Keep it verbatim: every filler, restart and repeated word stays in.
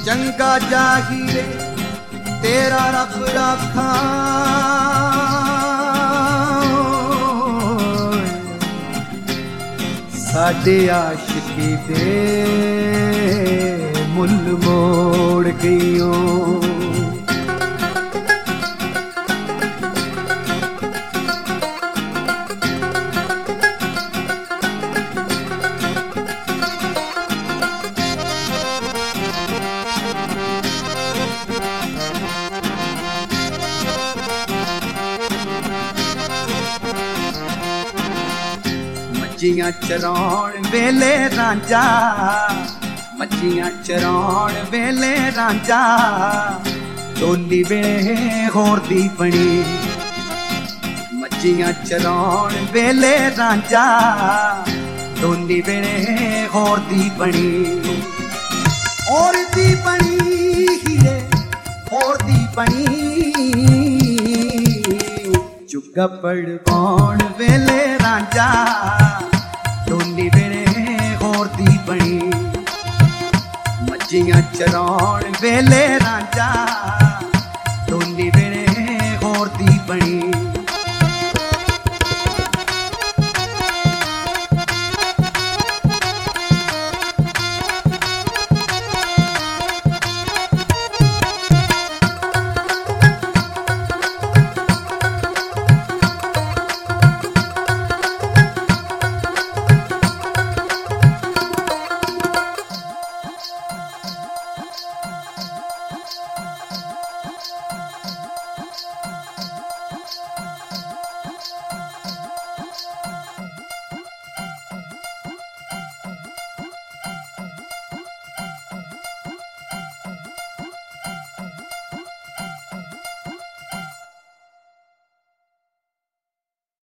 चंगा चाहिए तेरा रब रखा साडे आशिकी दे मुल मोड़ गईओ। मच्छियां चराउण वेले रांझा, मच्छियां चराउण वेले रांझा डोली वेले होर दी बनी। मच्छियां चराउण वेले रांझा डोली वेले होर दी बनी। होर दी बनी हीरे होर दी बनी चुग्गा पड़वाउण वेले रांझा डोली वेले होर दी बनी। मच्छियां चराउण वेले रांझा डोली वेले होर दी बनी।